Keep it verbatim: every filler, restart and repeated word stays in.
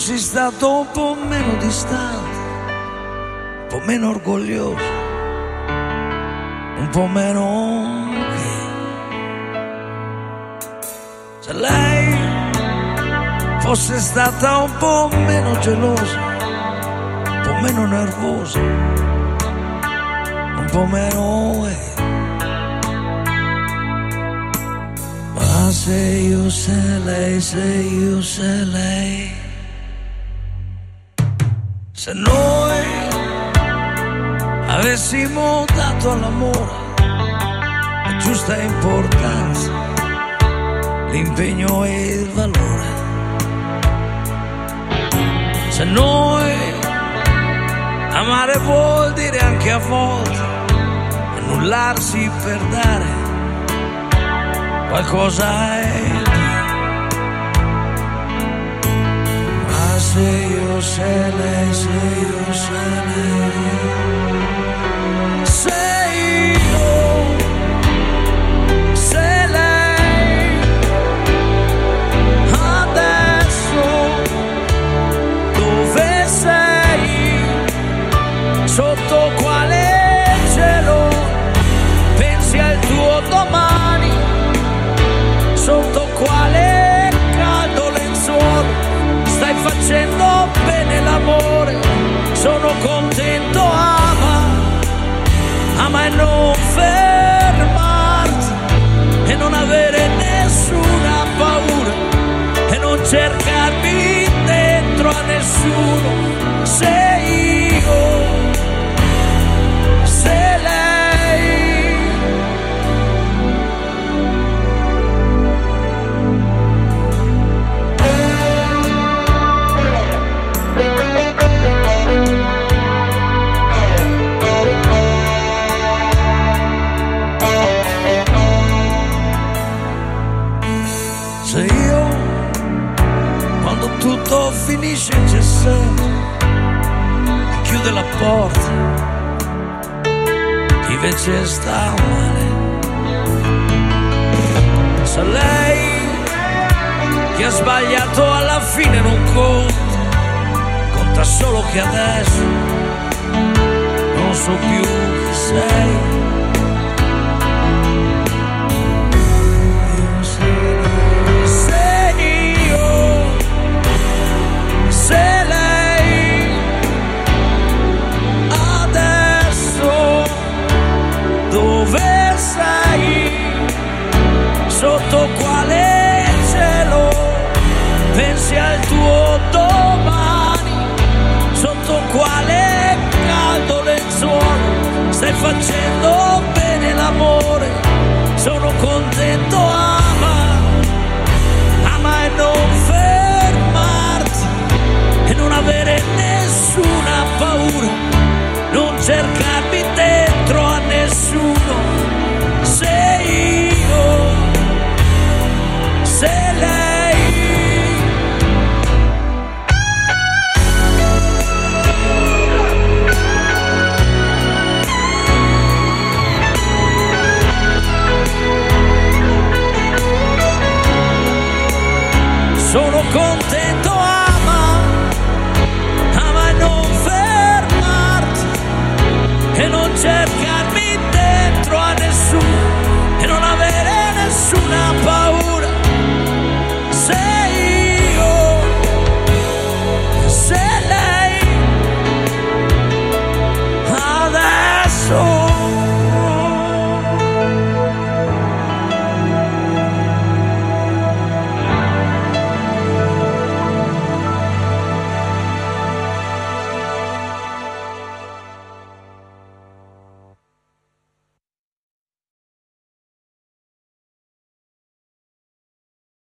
fossi stato un po' meno distante, un po' meno orgoglioso, un po' meno che. Se lei fosse stata un po' meno gelosa, un po' meno nervosa, un po' meno eh. Ma se io, se lei, se io, se lei, se noi avessimo dato all'amore la giusta importanza, l'impegno e il valore, se noi amare vuol dire anche a volte annullarsi per dare qualcosa è più. Ma se io, se lei, se io, se lei, se io, se lei, adesso dove sei? Sotto quale cielo? Pensi al tuo domani? Sotto quale caldo lenzuolo stai facendo bene l'amore? Sono contento, ama, ama e non fermarti e non avere nessuna paura e non cercarmi dentro a nessuno. Se io, se lei, se io, quando tutto finisce c'è sempre chi chiude la porta, chi invece sta male. Se lei che ha sbagliato alla fine non conta, conta solo che adesso non so più chi sei. Se lei adesso dove sei? Sotto quale cielo? Pensi al tuo domani? Sotto quale caldo lenzuolo stai facendo bene l'amore? Sono contento, ama, ama e non fermarti e non avere nessuna paura, non cercarmi dentro a nessuno. Se io, se lei, sono contento, ama, ama e non fermarti e non cercare